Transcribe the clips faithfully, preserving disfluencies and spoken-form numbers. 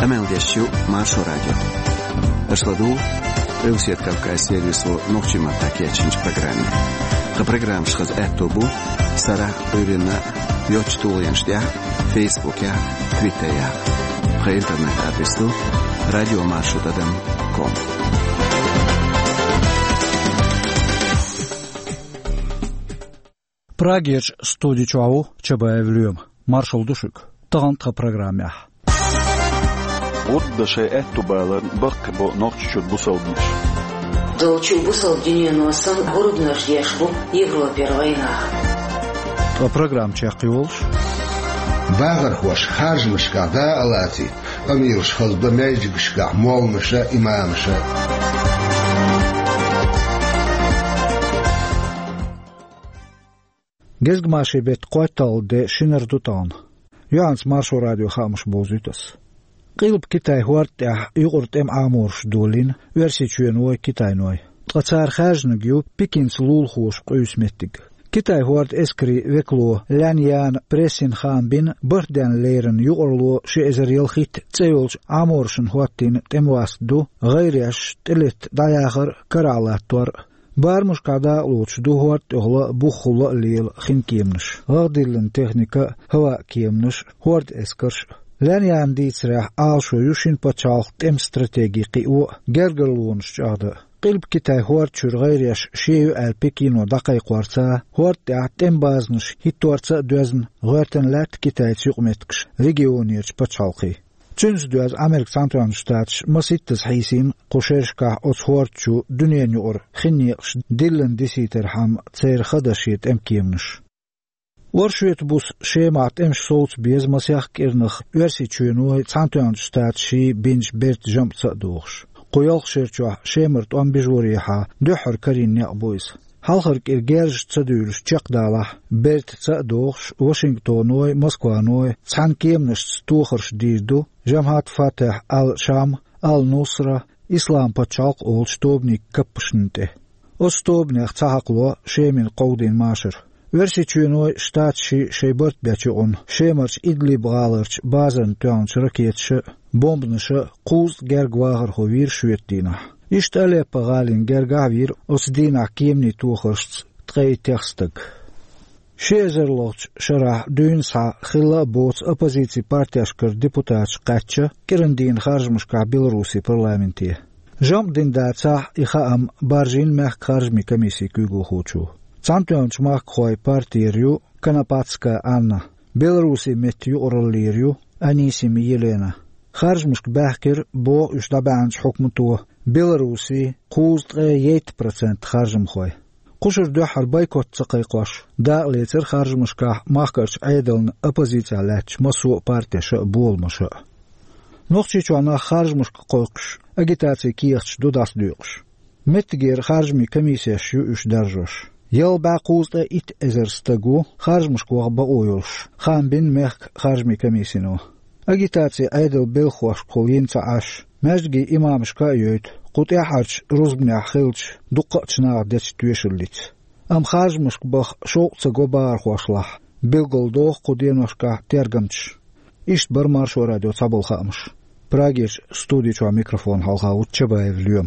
Amel dešću Maršo radio. Ašladu, Rusijet Kavkaj servislo noćima takjećinč programi. Ha program šhaz etobu, Sara Urina, Joč Tuljenštja, Facebookja, Twitterja. Ha internet adresu radio maršo dadam dot com. Prageç studiçavu çabayevlüyüm. Marşal düşük. Tağantqa programya. Urda şey ettubaların bakı bu nokçuçud bu savdmış. Dolçu bu savdünyen olsan urudnaş yaşbu Evroper vayna. Ta program çaqi olş. Bağır hoş harjmışqa da alati. Amirş xazda mecgişqa molmışa imamışa. Gezgmaşi bet qoytal de şiner tutan. Yans Marşo radio xamış bozutas. Qilb Kitay huartya yuqurt em amurş dolin versiçüyen oy Kitay noy. Qaçar xajnu gyu Pikins lul xoş qüsmettik. Kitay huart eskri veklo lanyan presin xan bin burden lerin yuqurlu şi ezeril xit tseyolç amurşun huattin temvasdu gayriyaş telet dayaxır karalattor. Barmuş kada uçdu huart oğla bu xula lil xinkiyemniş. Ağdilin texnika hava kiyemniş huart eskirş. Lanyan ditsrah alşoyuşin paçalq tem strategiki o gergerluğunş çağdı. Qilb Kitay huart çür gayriyaş şeyu el Pekino daqay quarsa huart ya tem bazniş hittorsa dözün görten lat Kitay çuqmetkş regioniyç paçalqi. Çüns döz Amerik Santoyan Ştatş masittis hisin qoşerşka otshuarçu dünyen yor xinniqş dillen disiter ham tsayr xadaşit emkiyemniş. Warşuyet bus şemat emş soğuts bez masyax kirnix versiçüynu Santoyan Ştatşi binç bert jamtsa doğuş. Qoyalq şerçu şemert on bijoriha döhür karin yaqboyz. Halxır kirgerj tsaduyluş çaqdalah bert tsa doğuş Washingtonoy Moskvanoy tsankiyemniş tuğırş dirdu Jamhat Fatah al-Sham al-Nusra İslam paçalq ol stobnik kapışnte. O stobnik tsahaqlo şemin qawdin maşır. Versiçüynoy ştatşi şeybert beçiğun şemerç İdlib galırç bazan tönç raketşi bombnışı quz gergvağır hovir şüyetdina. İşte Aleppo galin gergavir osdina kiyemni tuğırş tqey tekstik. Şezerloç şarah düğünsa xilla bots opozitsi partiyaşkır deputatç qaçı kirindin xarjmışka Belarusi parlamenti. Jam dindatsa ixaam barjin meh xarjmi komisi kügü xuçu. Santoyanç mah qoy partiyeryu Kanapatska Anna. Belarusi metyu oraliryu Anisimi Yelena. Xarjmışk bahkir bo üçdabanç hukmutu Belarusi quzd yedi prosent xarjım qoy. Quşur döhar boykot tsaqayqoş. Da lecer xarjmışka mahkarç aydalın opozisiyalatç masu partiyaşı bolmaşı. Noqçiçuana xarjmışka qoyqış. Agitasiya kiyaqç dudas duyqış. Mettiger xarjmi komisiyasyu üç darjoş. Yıl ba quzda it ezerstagu xarjmışka ba oyolş. Xan bin mehk xarjmi komisiyano. Agitasiya aydal belxoş qolyinca aş. Мәждги имамышка йөйт, қутя харч рузгня хилч, дуққачна деч түйешіліт. Ам хажмышк бақ шоқцы гобар хуашлах, білгілдоқ қуденошка тергімч. Ишт бір Маршо радио цабылхамыш. Прагеш студичуа микрофон халға утчабаев лүйім.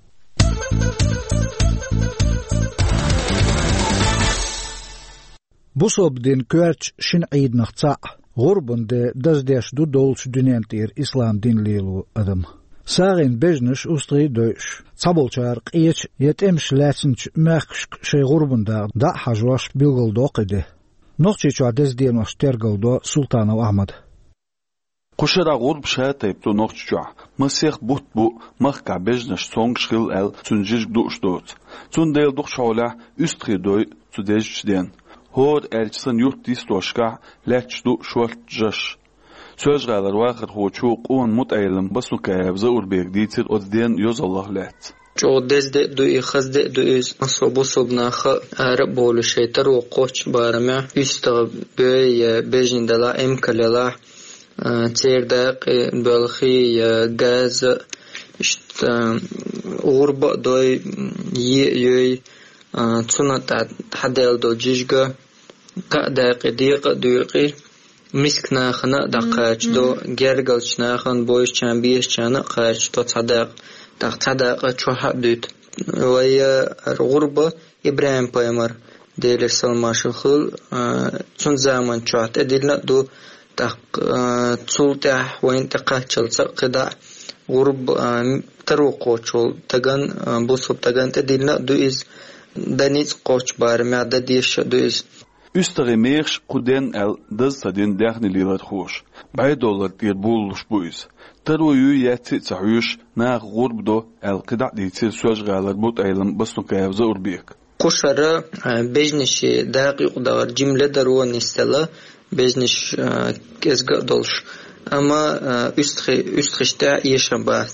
Бусобден көрч шин айднақ цақ. Ғурбынды даздеш ду долч дүнентер ислам динлилу адам. Сағин бежніш устри дөйш. Цабылчар қиеч етемш ләтсінч мәқшк шей ғурбында да хажуаш білгілдоқ еді. Ноқчичу адазденош тергілдо Султанов Ахмад. Қушыра ғурб шәтейпту ноқчичу. Мысех бұт бұ маққа бежніш соң шқил әл цүнжиж душ доц. Цүндейл дуқ шаула үстри дөй цүдежчден. Hor elçisin yurt distoşka leçdu şoltjış. Sözgalar vaqt hoçu qon mutaylim basukaya zaurberg ditir odden yozallah let. Çodezde du ixazde du iz asobosobna kha arab bolu şeytar o qoç barama üsta böyle bejindala emkalala çerdaq balxi gaz işte urba doy yoy تسنة حدال دو جيجا قاعدة قديقة دوقي مسكنا دقاش دو جرجلشنا خن بويش كان بيش كان قاش تو تصدق دق تصدق شو حدود ويا الغربة إبراهيم بايمر ديل سلمان شخل تون زمان شات أدينا دو دق تسولته وين تقاتل قدع غرب ترو قوتشول تجن بوسب تجن تدينا دو إز دنيز قوتش بار معدة ديش دو إز Üsteri meex kuden el dızsadin dəxnililer xoş. Bay dolar dir bulluş buyuz. Tervoyu yetsi tsahüş nağ gurbdo el qida ditsi söz galar but aylam basnu kayavza urbiyek. Qoşara bejnishi daqiq dar cimle darwan istela bejnish kezga dolş. Ama üstri üstrişte yaşabat.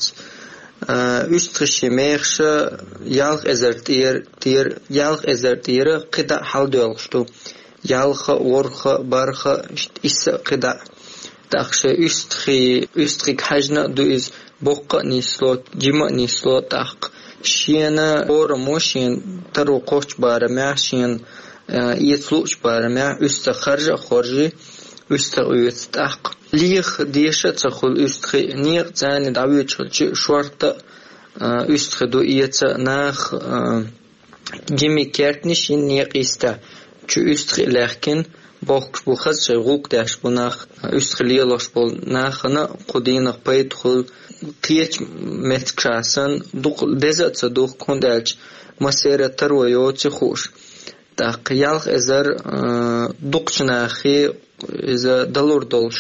Üstrişi meex yalq ezertir tir yalq ezertir qida hal dolştu. Yalxa, orxa, barxa, issa qida. Taqsha üstri, üstri hajna duiz boqqa nislot, jima nislot taq. Shiena ora moshin taru qoch bara ma shin yetluch bara ma üsta kharja khorji üsta uyet taq. Liix diesha tsakhul üstri niq zani dawi chulchi shwarta üstri do yetsa nach jimi kertnishin niq ista. Şu üstri lakin boq bu xaz ruq dash bunaq üstri lielash bol naxna qudina paytxul qiyach metkasan duq bezatsa duq kondalch masera tarwayotsi xush da qiyalq ezar duqchnaxi iza dalur dolsh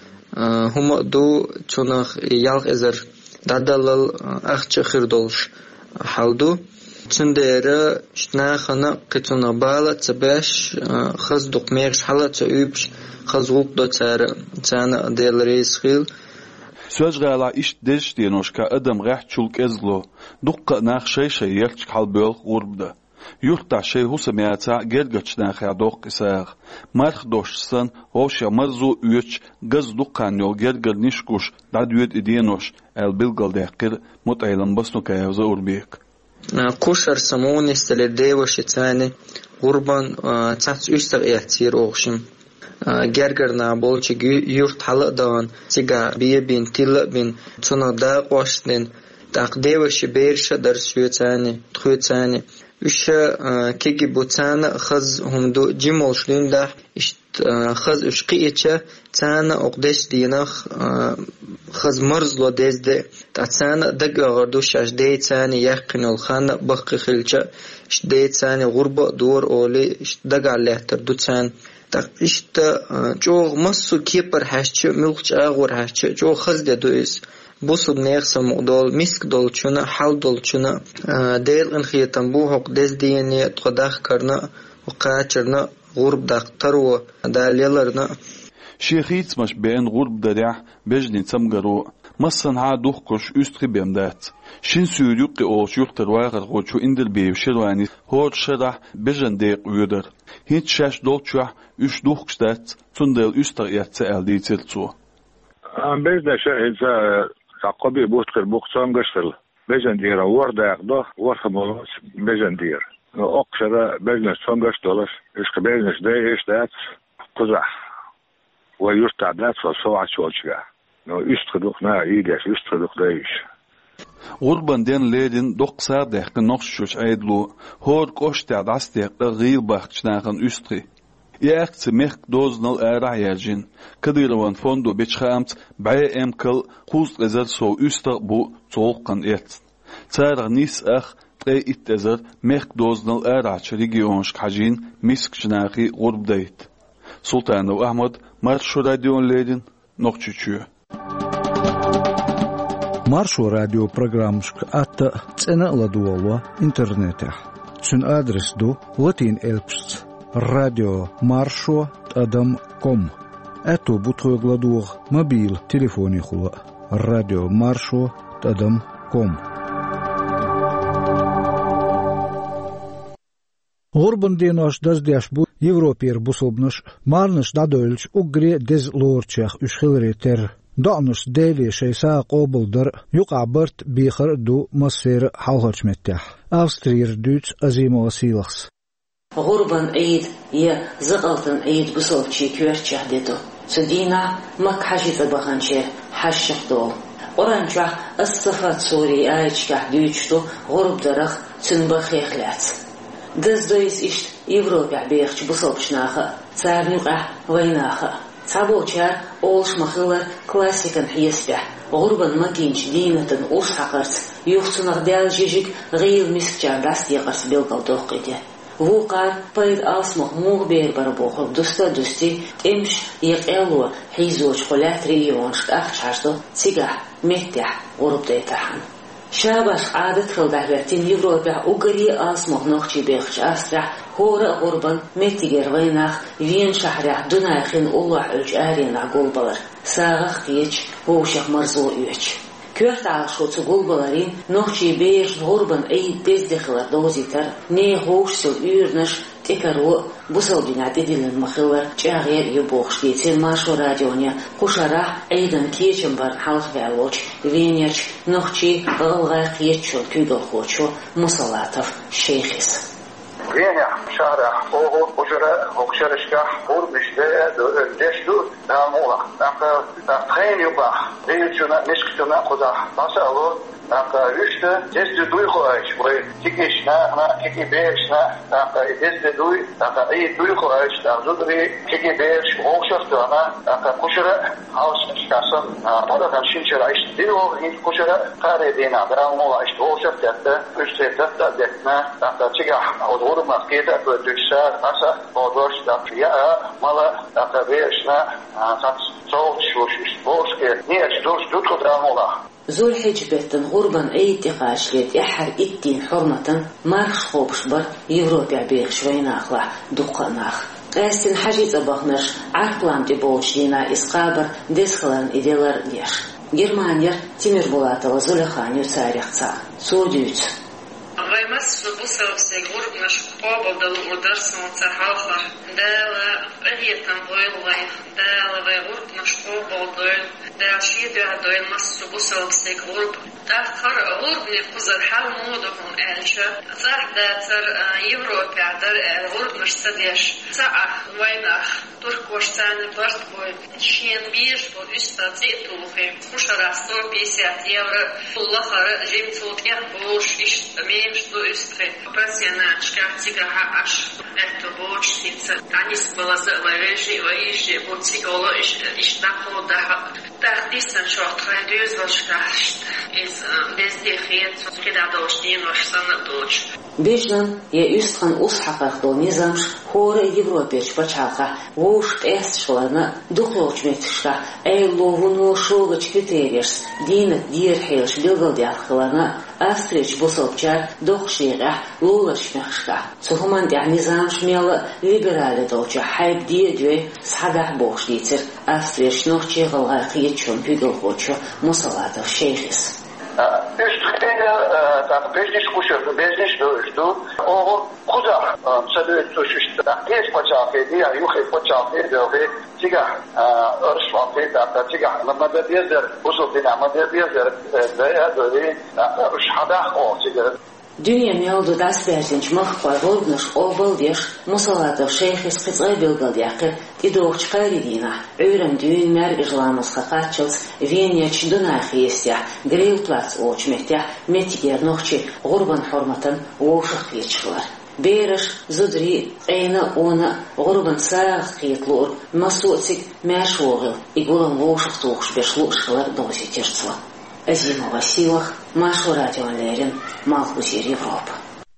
huma do chunaq yalq ezar dadalal axchi khir dolsh haldu Çındere şnaxana qituna bala tsabash khaz duqmex hala tsayup khaz ruq da tsara tsana delreis khil Söz gala iş deş denoşka adam gah çulk ezlo duqqa nax şey şey yerç qalböl gurbda Yurtta şey husamiyata gergaçdan xadoq isaq marx doşsan hoşa marzu üç gaz duqqan yol gergar nişkuş dadüet idenoş el bilgal daqir mutaylan basnu kayavza urbiyek Qoşar samon istele devaşı tsani qurban tsats üstaq ihtir oqşim gergarna bolçi yurt haladan siga biye bin tilla bin tsuna da qoşden taq devaşı berşa dar süetsani txuetsani Üşe kegi butsana xaz humdu jimolşlunda ist xaz üşqi içe tsana oqdeş dinax xaz marzlo dezde tatsana dagagordu şajde tsani yaqinul xana baqi xilcha işte tsani gurba dur oli işte dagalehter dutsan tak işte çoğ masu kipar haşçı mülkç ağur haşçı çoğ xaz de duis Busub neeksam dol misk dol chuna hal dol chuna del in khiyatam bu hoq des diyani tqadah karna وقاچرنا غرب دخترو داليلرنا شيخيت مش بين غرب درع بجني تمغرو مصن ها دوخكش üstri bemdat şin süydük o şuqtar waqar qoçu indil bevşirwani hor şara bejende uyudur hiç şaş dolçu üç duxstat tundel üstar yatsa elde itiltsu am bezde şehza taqabi buxtar buxsan gashil bejendira warda do warxamos bejendir oqshara bejnes songash dolar ish bejnes de ishtat quzah wa yurtadat fa so'at shochga no üstgeduch na ides üstgeduch deis Urban den ledin doqsa daqqa noqshuch aydlu hor qoshta dastaqqa g'il baxchnagan üstri Яхтс мех дознал эраяжин кадырван фондо бечхамт бай эмкл қуз резер со үстер бу цолқан эт цар нис ах трей иттезер мех дознал эрач регионш хажин мискчнахи гурбдайт Султанов Ахмад маршу радион ледин ноқчучу Маршу радио программшк атта цена ладуова интернета Цун адрес ду латин элпст Radio Marsho Adam com. Ето бутхой гладуг мобил телефони хула. Radio Marsho Adam com. Урбан денош даздяш бу Европер бусобнош марныш дадольч угре дез лорчах үшхилретер. Донус дели шейса қобылдыр юқабырт бихыр ду массер халхачметтях. Австрир дүйц азимо василахс. غربا عيد يا زغلتن عيد بصوبشي كويرتش حديتو سدينا مك حاجة بخنشة حشق دول أورانجا الصفات سوري آيشكا ديوشتو غرب درخ تنبخ خلات دز دويس إشت يوروبيا بيخش بصوبشناخا تارنيقع ويناخا تابوچا أولش مخلر كلاسيكن حيسبح غربا مكينش دينة أوش حقرت يوختنغ دال جيجيك غير مسكجان راست يقرس بيلقل دوقيته وقار بايد آسمه موغ بير بربوخب دوستا دوستي امش يقلو حيزوش خلات ريونش أخشاشتو تيقح متح غرب ديتحن شابش عادت خلدهبتين يوروبيا أوغري آسمه نوخشي بيخش أسرح هورا غربان متيجر ويناخ وين شهرح دوناخين الله ألج آرين عقول بلر ساغخ تيج هوشخ مرزو يوش كورت عاشو تقول بلارين نوخشي بيش غربان أي دز دخلر دوزيتر ني هوش سل يورنش تكرو بوصل بنا تدلن مخلر جاغير يبوخش ديتين ماشو راديونيا قشراح أيضا كيشن بر حلق بعلوش وينيرش نوخشي غلغا قيتشو كيدو خوشو مصلاتف شيخيس Веня, шара, ого, ужера, окшерышка, урбиште, дешду, намула. Нака, тренюба, деючуна, мешкитуна, куда, масалу, нака, виште, десте дуй хоач, вы, тикишна, на, кикибешна, нака, десте дуй, нака, и дуй хоач, там, зудри, кикибеш, окшерстуна, нака, кушера, хаусмешкасан, тада там шинчера, иш, дило, кушера, каре дина, драмула, иш, окшерстетте, үштетте, детна, нака, чига, odvoru masketa, produksar, masa, odvor, ja, mala, akabešna, tak, solčuš, ispoške, nije, štuš, tutko dramola. ذو الحجبة غربا أي تقاشلت يحر إتين حرمة مارخ خوبش بر يوروبيا بيخش ويناخلا دقا ناخ قاستن حاجة أبغنش عرقلام تبوش لنا إسقابر دسخلان إدلر ديش جرمانير تيمر بولاتова زولخانيو تاريختا سوديوت Ваймас бусал все гурб наш побал дал удар солнца халха дала летом войлай дала вай гурб наш побал дал дал шиду дал мас бусал все гурб тахар гурб не кузар хал модохун элша цар да цар Европе дар гурб наш садеш цаа вайнах туркоштан барт бой шен биш бо üsta цетухе кушара сто пятьдесят евро Аллахара жемцот я бош иш что истре попросена шкафтика аш это бочница танис была за лежи ваиши бочиголо иш иш находа так дисан шорт радиоз вашкашт из безде хет когда дошли наш санадоч بيجن يا أستخن أصحق دو نظامش هور Европеш بچاقا ووش تأس شلنا دخلوش متشكا أي لوهنو شوغش كتيريش دينك دير حيلش بيلغل ديالخلنا أستريش بصوبچار دخشيغا لولش مخشكا سهمان دي نظامش ميلا ليبرالي دوچا حيب دي دوي سحقا بوش ديتر أستريش نوخشي غلغا قيتشون بيقل خوچو مصالاتف شيخيس Üstüne tak bezniş kuşu, bezniş dövüştü. O kuda sadece tuşuştu. Geç paçafı diye yukarı paçafı diye tiga örşvafı da tiga namada diyezer usul namada diyezer veya böyle uşhada o tiga. Dünya mevdu dasberzinç mıhqay gurnuş obal diş musalatov şeyhis qıtsay bilgal yaqı tidoğç qaridina öyrem düğün mer ijlamız qaqaçıls venyaç dunaxiyesya gril plats oçmetya metiger noxçi gurban hurmatan oşıq geçilar Beriş zudri ayna ona gurban sağ qitlur masutsik məşoğil igulan oşıq toğış beşluqlar dozitertsla Азимова силах Машу радионерин Малхузир Европа.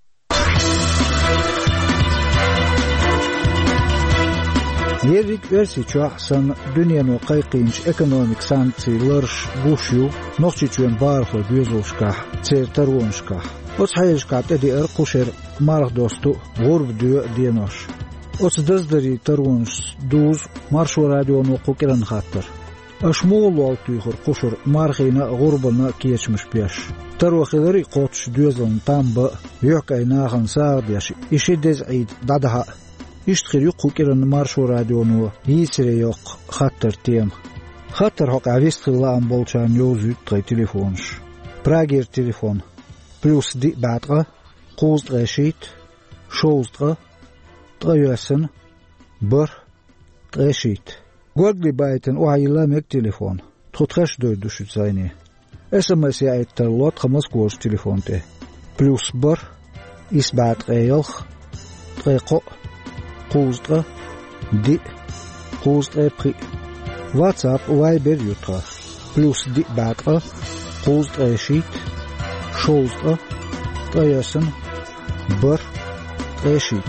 Yerik versi çahsan dünyanın qayqinç ekonomik sanksiyalar guşu noqçiçuen barxo düzolşka çertarwonşka. Os hayışka tedi er quşer marx dostu gurb diyor diyenoş. Os dazdari tarwonş duz Marsho radionu qokiran xattır. أشمول والتيخر قشر مارخينا غربنا كيشمش بيش ترو خضري قوتش دوزلن تامبا يحكينا خنسار بيش يشدز عيد دادها يشتخير يقو كيرن مارشو راديونو يسري يوق خطر تيم خطر حق عويست خلان بولشان يوزيت تغي تليفونش براغير تليفون بلوس دي بعدغا قوزد غشيت شوزدغا تغيوسن بر تغشيت قولي بايتن وعيلا ميك تليفون تخش دوي دوشت زيني اس ام اس يا اتلوت خمس كورس تليفون تي بلوس بر إسبعت غيلخ طريقو قوزدغ دي قوزدغ بري واتساب وايبر يوترا بلوس دي بعدغ قوزدغ شيت شوزدغ طيسن بر طيشيت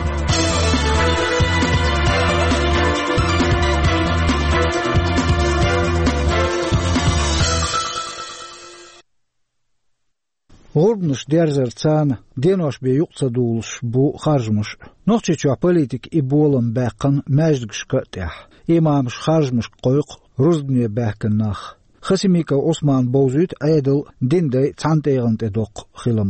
غربنش ديرزر تسانا دينوش بي يقصدولش بو خارجمش نوخشي چوا политик и болом бэкъын мэждгш кэтях имамш خارجمش قويق رزدني бэкъын нах خسيميكا عثمان بوزيت ايدل ديندي تسانتيغن تدوق خلم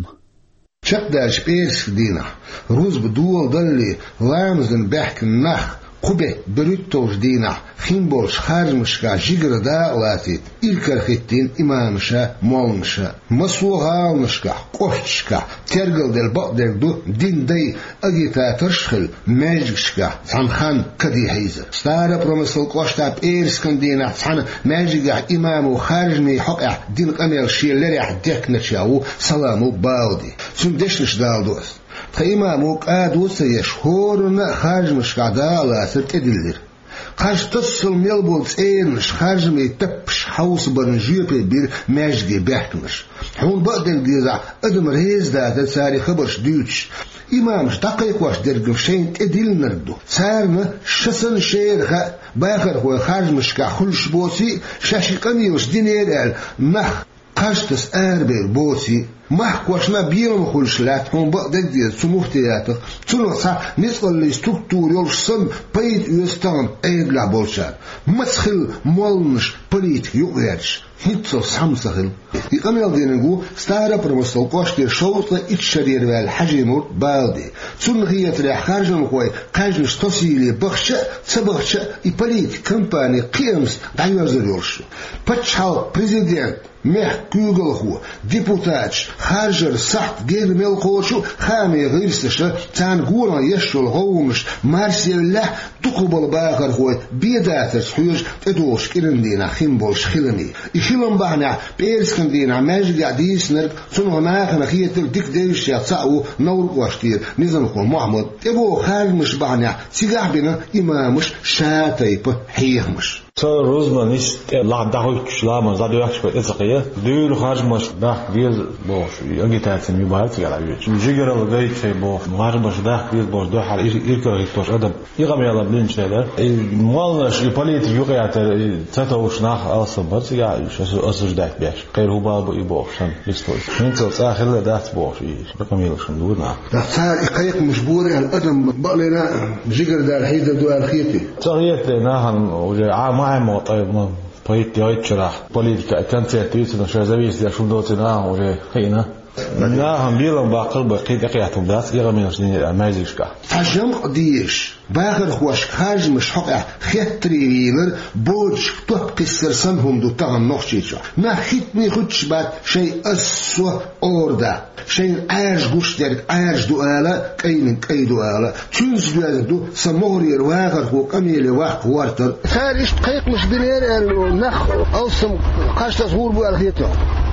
شقداش بيرس دينا روز بدول دلي لامزن بحكن نخ قبه بريتوش دينا خيمبولش خارجمشكا جيجر دا لاتيت إلكرخيتين إمامشا مولمشا مسوغالمشكا قوشتشكا ترقل دل بقدر دو دين دي أجيتا ترشخل ماجكشكا سامخان كدي حيزر ستارا برمسل قوشتا بإيرسكن دينا سان ماجكا إمامو خارجمي حقع دين قميل شيلريح ديكنشاو سلامو باودي سندشنش دالدوس خيمامو قادو سيشهورنا خارجمش قعدالا ستدلر خارج تصل ميلبولز ايرنش خارجمي تبش حوص برنجيبي بير ماجدي بيحتمش حون بقدر ديزا ادم رهيز دا تساري خبرش ديوتش إمامش دقيق واش درقم شين تدل نردو سارنا شسن شيرخا باخر هو خارجمش كخلش بوسي شاشي قميوش دينير مخ قاشتس اربير بوسي محكوشنا بيرم خلشلات هم بقدر دي سموفتياتك تنصح نسأل لي ستركتور يلشسن بيد يستان ايبلا بولشار مسخل مولنش بليت يقرش هيتسو سامسخل يقميل دينغو ستارا برمسل قوشتي شوطة اتشرير والحجيمور بالدي تنغية ريح خارجن خوي قاجنش تصيلي بخشة تبخشة يبليت كمباني قيمس دايوزر يلشو بتشحال بريزيدنت مح كوغلخو ديبوتاتش خارجر سحت غير ملقوشو خامي غيرستش تان غورا يشول هومش مارسيل له تقبل باخر خوي بيداتس حيوج تدوش كيرندينا خيمبولش خيلمي يخيلم بحنا بيرسكندينا ماجي قاعديس نرك سنو هناك نخيت ديك ديش يتصاو نور واشتير نظام خو محمد ابو خارج مش بحنا سيغا بينا امامش شاتيب حيهمش صار روزمان نيش لا دعوة كلام زادو يحكي إزقية دير خارج مش ده دير باش يجي تأثير مبارك على وجه جيجر الجاي شيء باش خارج مش ده دير باش ده حال يركض يكتوش أدم يقام يلا بلينش هذا المالش البوليت يقع تتوش ناخ أصلا بس يا شو أصلا ده بيش غير هو باب يباش شن بيستوي من تلت آخر ده باش يقام يلا شن دور ناخ ده صار يقيق مجبور على الأدم بقلنا جيجر ده الحيد ده الخيتي صحيح ناهن وجا معه طيب ما بيت يعيد شرح بوليتيكا كانت تيجي نشر زبيس ده شو دوتي ناه وجا هنا ناهم بيلم باقل بقيت قياتهم داس يغمي نشني ماجيش كا حجم قديش باخر خوش خارج مش حق خيتريلر بوج طب كسرسنهم دو تاغن نوخشيچا ما خيتني خدش بعد شيء اسو اوردا شيء عاج غوش درك عاج دوالا كاين كاي دوالا تشوز دو سمورير واخر خو قميله واخ ورتر خارج دقيق مش بنير نخ اوسم قاش تصور بو الخيتو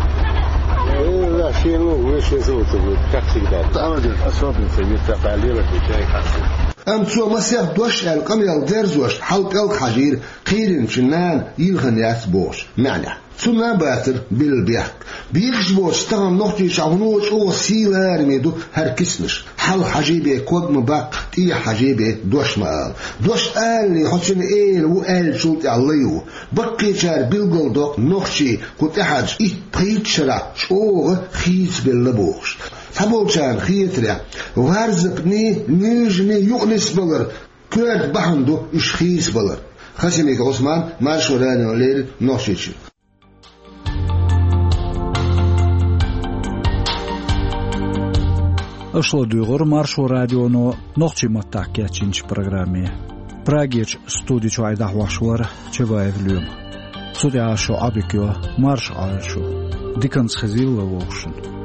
لا شيء مو وش يزوجه تاكسي ده أمجد أصابي في متقاليرة في شيء حسن أم سو مسيح دوش القميل درزوش حلق الحجير قيرن شنان يلغن ياسبوش معنى سنة باتر بالبيحك بيخش بوش تغم نوختي شعونوش او سيلار ميدو هركسنش حل حجيبه كود مباق تي حجيبه دوش مقال دوش قال لي حسن ايل وقال شلط عليو بقي شار بيلغل دوك نوختي كنت احج ايت بيت شرع شوغ خيس باللبوش فبوشان خيتريا وهرزبني نيجني يؤنس بلر كورد بحندو اش خيس بلر خسيميك عثمان ماشوراني وليل نوختي Ошло дюгор маршо радионо нохчи маттакя чинч программе. Прагеч студич айдах вашвар чеваевлюм. Судя шо абикё марш айшу. Диканс хазилла вошун.